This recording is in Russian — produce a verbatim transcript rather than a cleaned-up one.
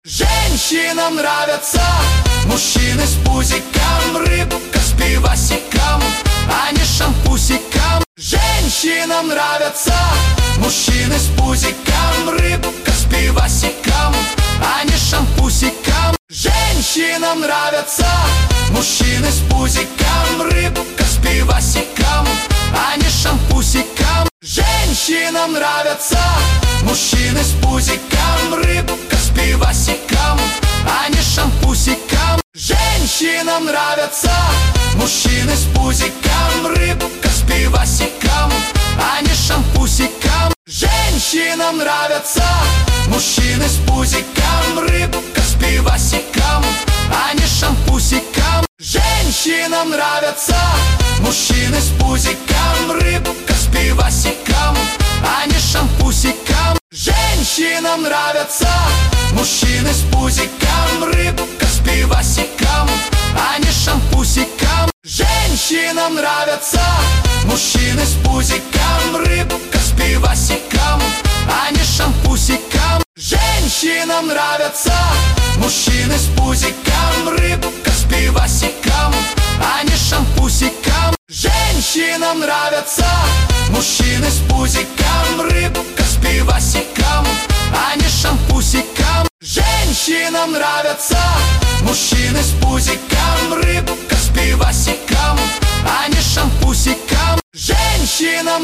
Женщинам нравятся мужчины с пузиком, рыбка с пивасиком, а не шампусиком. Женщинам нравятся мужчины с пузиком, рыбка с пивасиком, а не шампусиком. Женщинам нравятся мужчины с пузиком, рыбка с пивасиком, а не шампусиком. Женщинам нравятся мужчины с пузиком, рыбка с пивасиком, а не шампусиком. Женщинам нравятся мужчины с пузиком, рыбка с пивасиком, а не шампусиком. Женщинам нравятся мужчины с пузиком, рыбка с пивасиком, а не шампусиком. Женщинам нравятся мужчины с пузиком, рыбка с пивасиком, а не шампусиком. Женщинам нравятся мужчины с пузиком, рыбка с пивасиком, а не шампусиком. Женщинам нравятся мужчины с пузиком, рыбка с пивасиком, а не шампусиком. Женщинам нравятся мужчины с пузиком, рыбка с пивасиком, а не шампусиком. Женщинам нравятся мужчины с пузиком, рыбка с пивасиком, а не шампусиком. Женщинам нравятся мужчины с пузиком, рыбка с пивасиком, а не шампусиком. Женщинам